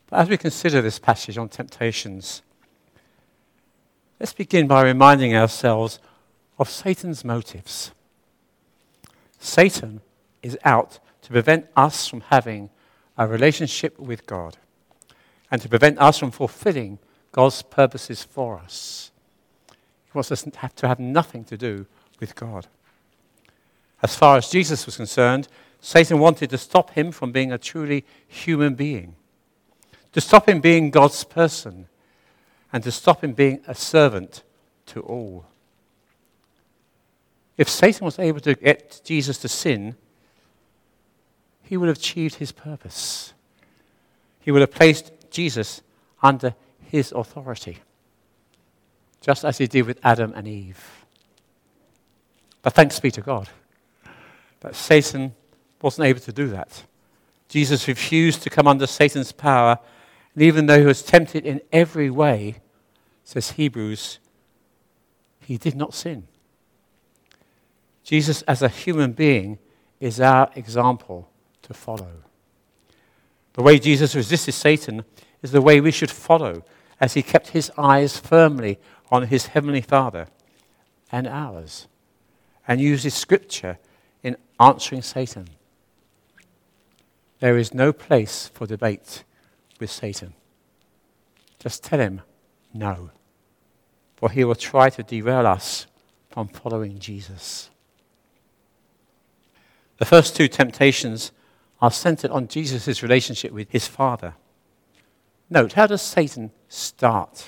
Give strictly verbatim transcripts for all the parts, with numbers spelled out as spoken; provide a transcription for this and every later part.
But as we consider this passage on temptations, let's begin by reminding ourselves of Satan's motives. Satan is out to prevent us from having a relationship with God and to prevent us from fulfilling God's purposes for us. He wants us to have, to have nothing to do with God. As far as Jesus was concerned, Satan wanted to stop him from being a truly human being, to stop him being God's person, and to stop him being a servant to all. If Satan was able to get Jesus to sin, he would have achieved his purpose. He would have placed Jesus under his authority, just as he did with Adam and Eve. But thanks be to God that Satan wasn't able to do that. Jesus refused to come under Satan's power, and even though he was tempted in every way, says Hebrews, he did not sin. Jesus as a human being is our example to follow. The way Jesus resisted Satan is the way we should follow, as he kept his eyes firmly on his heavenly Father and ours, and uses Scripture in answering Satan. There is no place for debate with Satan. Just tell him no, for he will try to derail us from following Jesus. The first two temptations are centered on Jesus' relationship with his Father. Note, how does Satan start?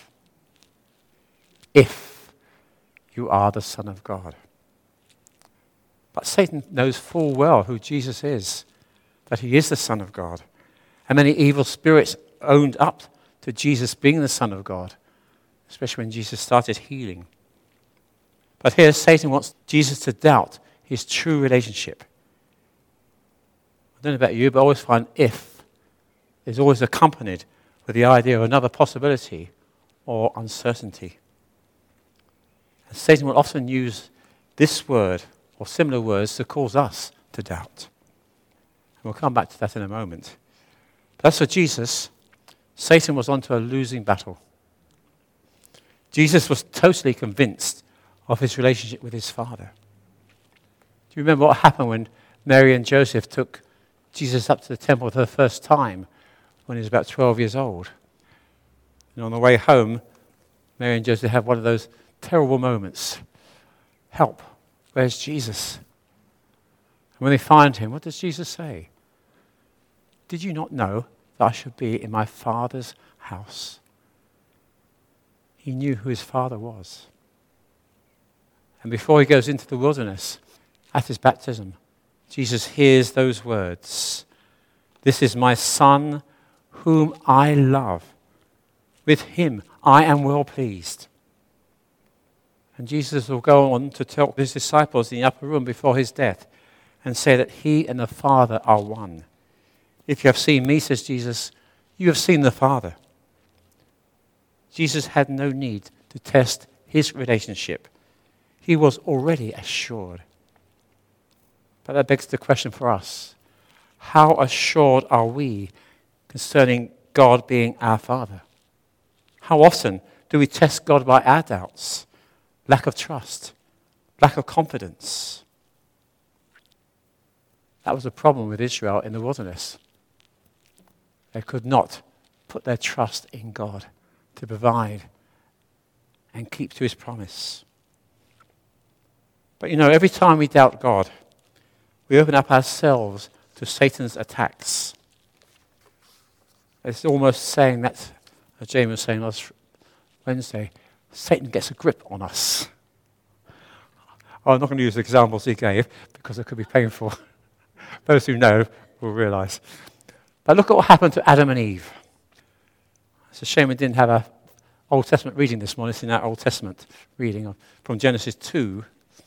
If you are the Son of God. But Satan knows full well who Jesus is, that he is the Son of God. And many evil spirits owned up to Jesus being the Son of God, especially when Jesus started healing. But here Satan wants Jesus to doubt his true relationship. I don't know about you, but I always find if is always accompanied with the idea of another possibility or uncertainty. And Satan will often use this word or similar words to cause us to doubt. And we'll come back to that in a moment. But as for Jesus, Satan was onto a losing battle. Jesus was totally convinced of his relationship with his Father. Do you remember what happened when Mary and Joseph took Jesus up to the temple for the first time when he was about twelve years old? And on the way home, Mary and Joseph have one of those terrible moments. Help, where's Jesus? And when they find him, what does Jesus say? Did you not know that I should be in my Father's house? He knew who his Father was. And before he goes into the wilderness, at his baptism, Jesus hears those words, "This is my Son, whom I love. With him I am well pleased." And Jesus will go on to tell his disciples in the upper room before his death and say that he and the Father are one. If you have seen me, says Jesus, you have seen the Father. Jesus had no need to test his relationship. He was already assured. But that begs the question for us. How assured are we concerning God being our Father? How often do we test God by our doubts, lack of trust, lack of confidence? That was a problem with Israel in the wilderness. They could not put their trust in God to provide and keep to his promise. But you know, every time we doubt God, we open up ourselves to Satan's attacks. It's almost saying that, as James was saying last Wednesday, Satan gets a grip on us. Oh, I'm not going to use the examples he gave because it could be painful. Those who know will realize. But look at what happened to Adam and Eve. It's a shame we didn't have an Old Testament reading this morning. It's in our Old Testament reading from Genesis two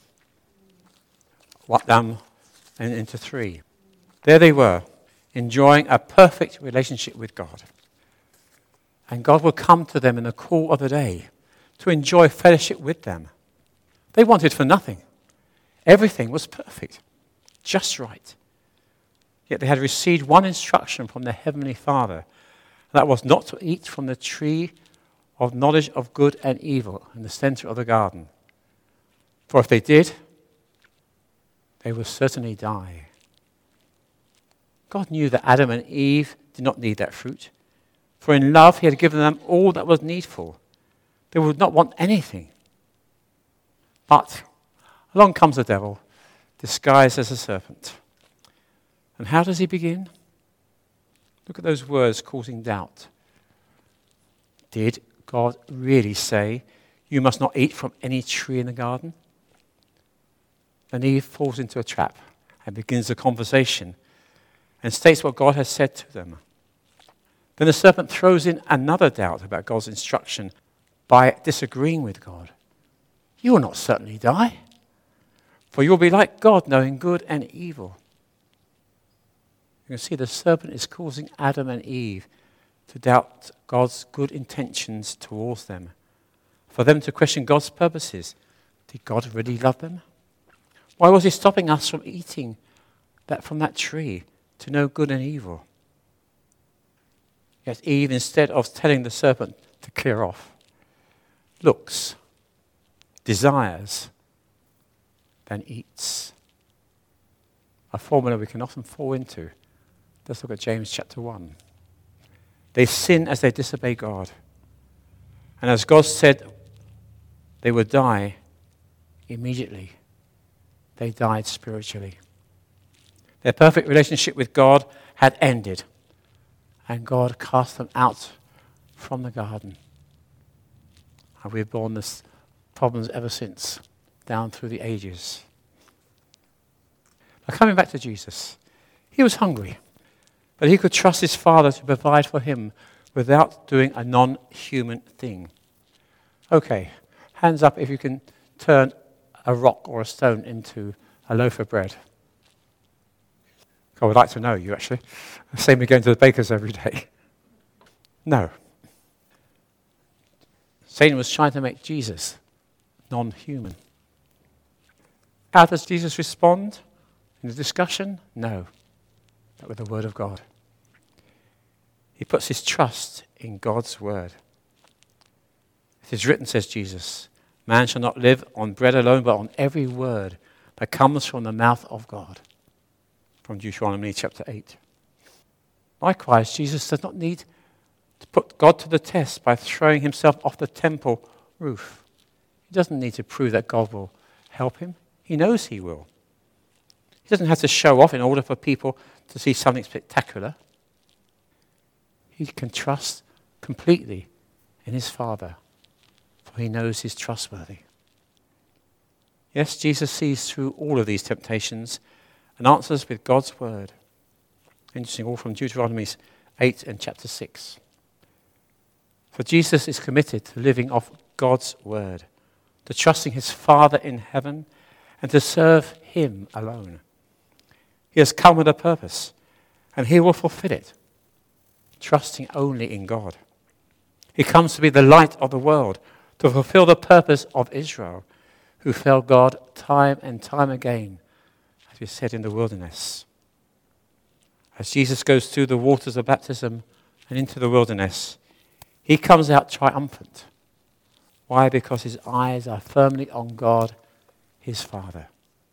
down and into three. There they were, enjoying a perfect relationship with God. And God would come to them in the cool of the day to enjoy fellowship with them. They wanted for nothing. Everything was perfect, just right. Yet they had received one instruction from their heavenly Father, That was not to eat from the tree of knowledge of good and evil in the center of the garden. For if they did, they would certainly die. God knew that Adam and Eve did not need that fruit, for in love he had given them all that was needful. They would not want anything. But along comes the devil, disguised as a serpent. And how does he begin? Look at those words causing doubt. Did God really say, you must not eat from any tree in the garden? Then Eve falls into a trap and begins a conversation and states what God has said to them. Then the serpent throws in another doubt about God's instruction by disagreeing with God. You will not certainly die, for you will be like God, knowing good and evil. You can see the serpent is causing Adam and Eve to doubt God's good intentions towards them, for them to question God's purposes. Did God really love them? Why was he stopping us from eating that from that tree to know good and evil? Yet Eve, instead of telling the serpent to clear off, looks, desires, then eats. A formula we can often fall into. Let's look at James chapter one. They sin as they disobey God. And as God said they would die, immediately they died spiritually. Their perfect relationship with God had ended, and God cast them out from the garden. And we've borne this problems ever since, down through the ages. Now, coming back to Jesus, he was hungry, but he could trust his Father to provide for him without doing a non-human thing. Okay, hands up if you can turn a rock or a stone into a loaf of bread. I would like to know you, actually. Same as going to the baker's every day. No. Satan was trying to make Jesus non-human. How does Jesus respond in the discussion? No, but with the word of God. He puts his trust in God's word. It is written, says Jesus, man shall not live on bread alone, but on every word that comes from the mouth of God. From Deuteronomy chapter eight. Likewise, Jesus does not need to put God to the test by throwing himself off the temple roof. He doesn't need to prove that God will help him. He knows he will. He doesn't have to show off in order for people to see something spectacular. He can trust completely in his Father, for he knows he's trustworthy. Yes, Jesus sees through all of these temptations and answers with God's word. Interesting, all from Deuteronomy eight and chapter six. For Jesus is committed to living off God's word, to trusting his Father in heaven, and to serve him alone. He has come with a purpose, and he will fulfill it, trusting only in God. He comes to be the light of the world, to fulfill the purpose of Israel, who failed God time and time again, as we said in the wilderness. As Jesus goes through the waters of baptism and into the wilderness, he comes out triumphant. Why? Because his eyes are firmly on God, his Father.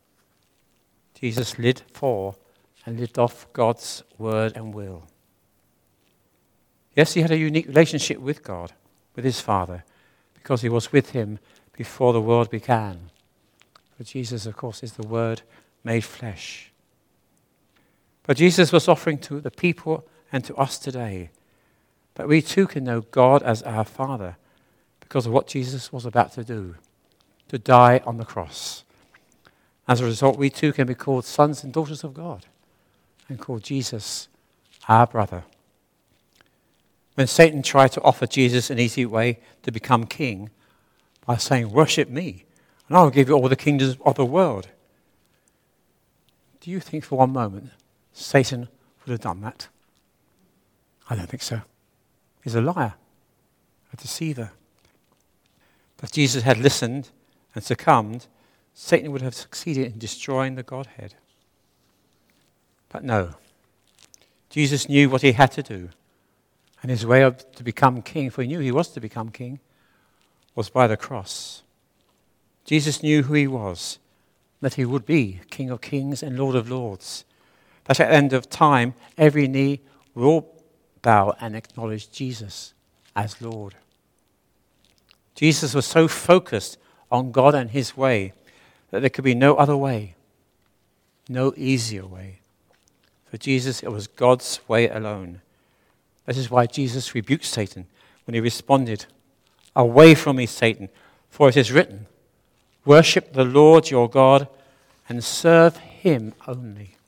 Jesus lived for and lived off God's word and will. Yes, he had a unique relationship with God, with his Father, because he was with him before the world began. But Jesus, of course, is the Word made flesh. But Jesus was offering to the people and to us today that we too can know God as our Father because of what Jesus was about to do, to die on the cross. As a result, we too can be called sons and daughters of God and call Jesus our brother. When Satan tried to offer Jesus an easy way to become king by saying, worship me, and I will give you all the kingdoms of the world. Do you think for one moment Satan would have done that? I don't think so. He's a liar, a deceiver. If Jesus had listened and succumbed, Satan would have succeeded in destroying the Godhead. But no. Jesus knew what he had to do. And his way of, to become king, for he knew he was to become king, was by the cross. Jesus knew who he was, that he would be King of kings and Lord of lords. That at the end of time, every knee will bow and acknowledge Jesus as Lord. Jesus was so focused on God and his way that there could be no other way, no easier way. For Jesus, it was God's way alone. That is why Jesus rebuked Satan when he responded, "Away from me, Satan, for it is written, worship the Lord your God and serve him only."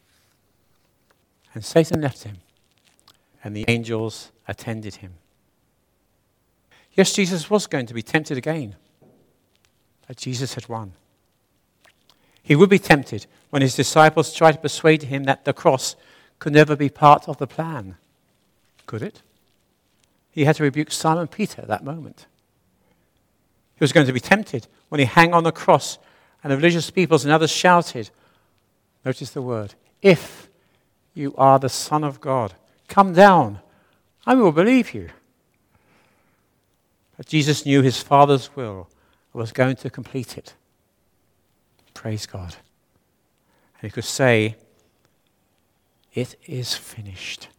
And Satan left him, and the angels attended him. Yes, Jesus was going to be tempted again, but Jesus had won. He would be tempted when his disciples tried to persuade him that the cross could never be part of the plan. Could it? He had to rebuke Simon Peter at that moment. He was going to be tempted when he hung on the cross and the religious peoples and others shouted, notice the word, "If you are the Son of God, come down, I will believe you." But Jesus knew his Father's will and was going to complete it. Praise God. And he could say, "It is finished."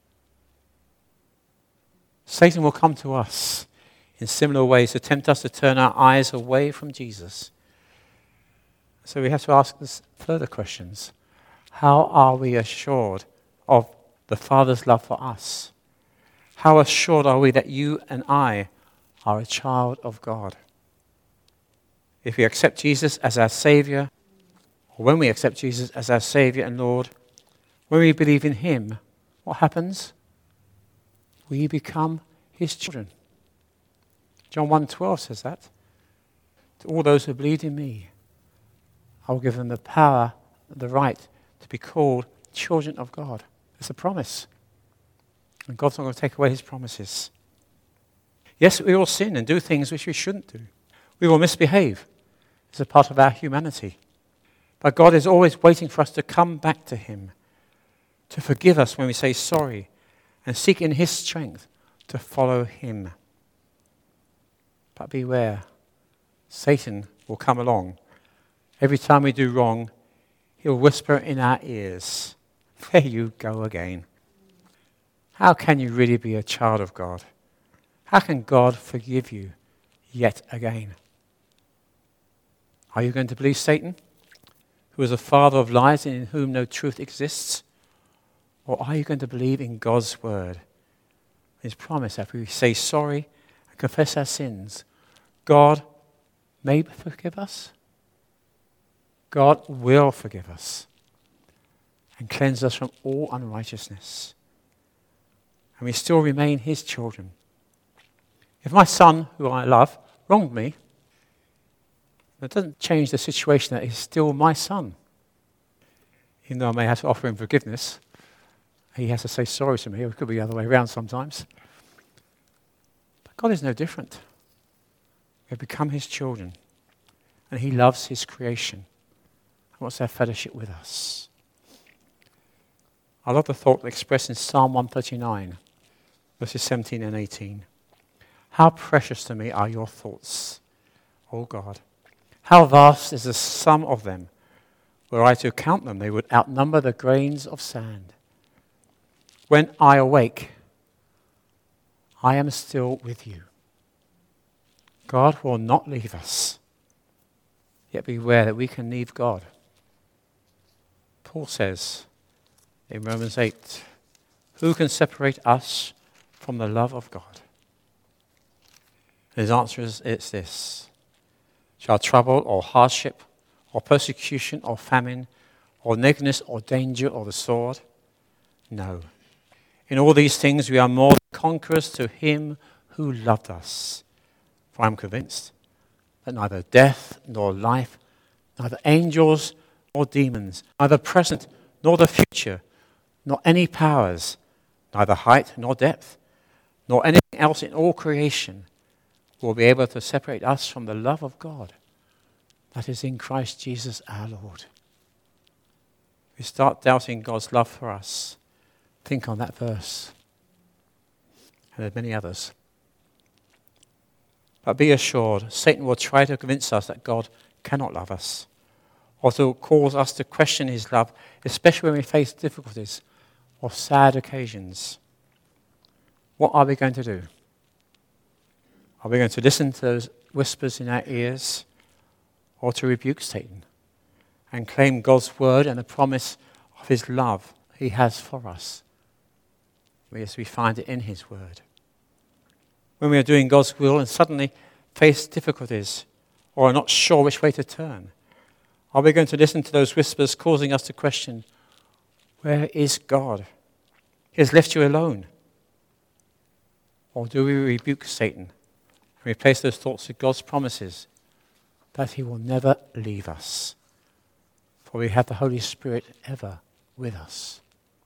Satan will come to us in similar ways to tempt us to turn our eyes away from Jesus. So we have to ask us further questions. How are we assured of the Father's love for us? How assured are we that you and I are a child of God? If we accept Jesus as our Savior, or when we accept Jesus as our Savior and Lord, when we believe in him, what happens? We become his children. John one twelve says that. To all those who believe in me, I will give them the power, the right to be called children of God. It's a promise. And God's not going to take away his promises. Yes, we all sin and do things which we shouldn't do. We will misbehave. It's a part of our humanity. But God is always waiting for us to come back to him, to forgive us when we say sorry, and seek in his strength to follow him. But beware, Satan will come along. Every time we do wrong, he'll whisper in our ears, "There you go again. How can you really be a child of God? How can God forgive you yet again?" Are you going to believe Satan, who is a father of lies and in whom no truth exists? Or are you going to believe in God's word? His promise that if we say sorry and confess our sins, God may forgive us. God will forgive us and cleanse us from all unrighteousness. And we still remain his children. If my son, who I love, wronged me, that doesn't change the situation that he's still my son. Even though I may have to offer him forgiveness, he has to say sorry to me. It could be the other way around sometimes. But God is no different. We have become his children. And he loves his creation. And wants to have fellowship with us. I love the thought expressed in Psalm one thirty-nine, verses seventeen and eighteen. How precious to me are your thoughts, O God. How vast is the sum of them. Were I to count them, they would outnumber the grains of sand. When I awake, I am still with you. God will not leave us. Yet beware that we can leave God. Paul says in Romans eight, who can separate us from the love of God? His answer is it's this. Shall trouble or hardship or persecution or famine or nakedness or danger or the sword? No. In all these things we are more than conquerors to him who loved us. For I am convinced that neither death nor life, neither angels nor demons, neither present nor the future, nor any powers, neither height nor depth, nor anything else in all creation will be able to separate us from the love of God that is in Christ Jesus our Lord. If we start doubting God's love for us, think on that verse. and there are many others. But be assured, Satan will try to convince us that God cannot love us, or to cause us to question his love, especially when we face difficulties or sad occasions. What are we going to do? Are we going to listen to those whispers in our ears, or to rebuke Satan and claim God's word and the promise of his love he has for us, as we find it in his word? When we are doing God's will and suddenly face difficulties or are not sure which way to turn, are we going to listen to those whispers causing us to question, where is God? He has left you alone. Or do we rebuke Satan and replace those thoughts with God's promises that he will never leave us, for we have the Holy Spirit ever with us?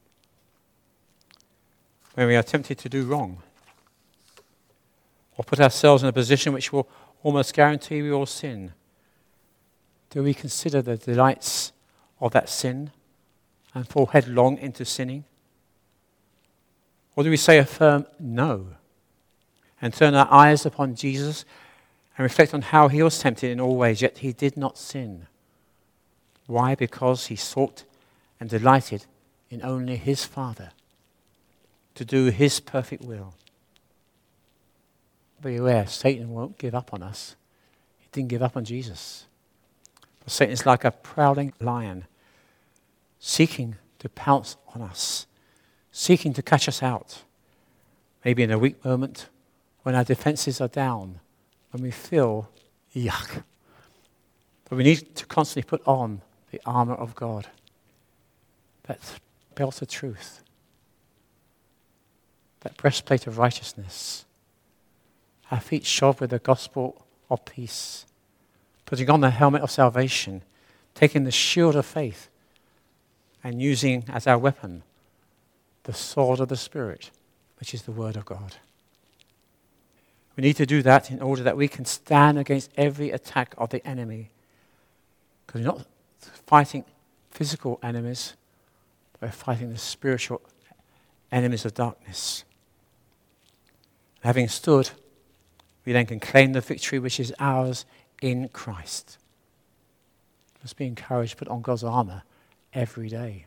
When we are tempted to do wrong, or put ourselves in a position which will almost guarantee we will sin, do we consider the delights of that sin and fall headlong into sinning? Or do we say a firm no and turn our eyes upon Jesus and reflect on how he was tempted in all ways, yet he did not sin? Why? Because he sought and delighted in only his Father, to do his perfect will. Be aware, Satan won't give up on us. He didn't give up on Jesus. But Satan is like a prowling lion, seeking to pounce on us, seeking to catch us out. Maybe in a weak moment, when our defenses are down, when we feel yuck. But we need to constantly put on the armor of God, that belt of truth, that breastplate of righteousness, our feet shod with the gospel of peace, putting on the helmet of salvation, taking the shield of faith, and using as our weapon the sword of the Spirit, which is the word of God. We need to do that in order that we can stand against every attack of the enemy. Because we're not fighting physical enemies, we're fighting the spiritual enemies of darkness. Having stood, we then can claim the victory which is ours in Christ. Let's be encouraged to put on God's armor every day.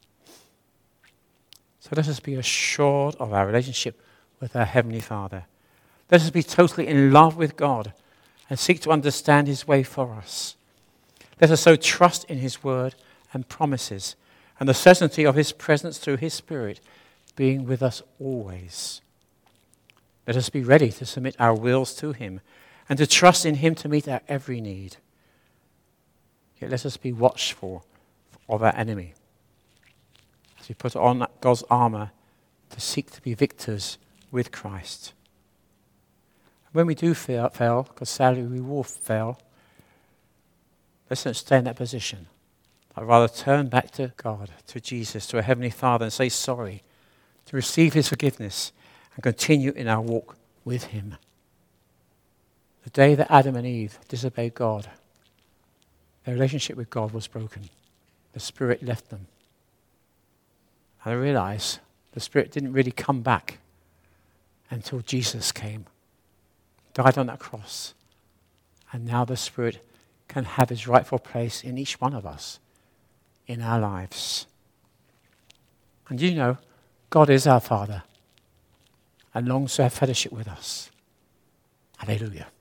So let us be assured of our relationship with our Heavenly Father. Let us be totally in love with God and seek to understand his way for us. Let us so trust in his word and promises and the certainty of his presence through his Spirit being with us always. Let us be ready to submit our wills to him and to trust in him to meet our every need. Yet let us be watchful of our enemy as we put on God's armor to seek to be victors with Christ. When we do fail, fail, because sadly we will fail, let's not stay in that position. I'd rather turn back to God, to Jesus, to our Heavenly Father and say sorry, to receive his forgiveness and continue in our walk with him. The day that Adam and Eve disobeyed God, their relationship with God was broken. The Spirit left them. And I realize the Spirit didn't really come back until Jesus came, died on that cross. And now the Spirit can have his rightful place in each one of us, in our lives. And you know, God is our Father and longs to have fellowship with us. Hallelujah.